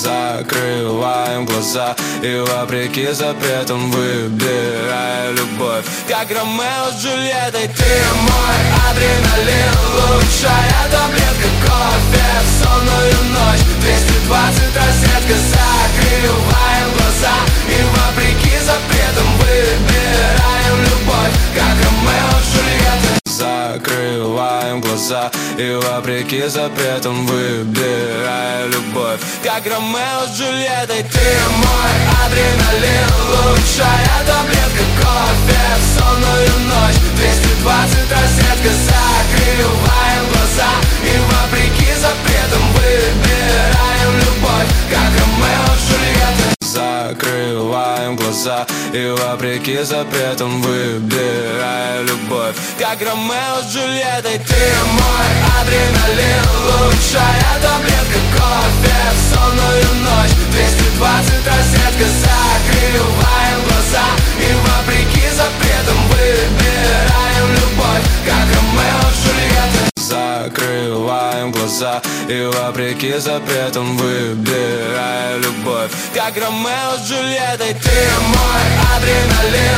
закрываем глаза и вопреки запретам выбирая любовь. Как Ромео с Джульеттой, ты мой адреналин, лучшая таблетка кофе в сонную ночь. 220 розетка, закрываем глаза и вопреки запретам выбираем любовь. Как Ромео с Джульеттой, закрываем глаза и вопреки запретам выбирая любовь. Как Ромео с Джульеттой, ты мой адреналин, лучшая таблетка кофе в сонную ночь. 220 розетка, закрываем глаза и вопреки запретам выбираем любовь. Как Ромео с Джульеттой, закрываем глаза и вопреки запретам выбирая любовь. Как Ромео с Джульеттой, ты мой адреналин, лучшая таблетка кофе в сонную ночь. 220 розетка, закрываем глаза и вопреки запретам выбираем любовь. Как Ромео с Джульеттой, закрываем глаза и вопреки запретам выбирая любовь. Как Ромео с Джульеттой, ты мой адреналин,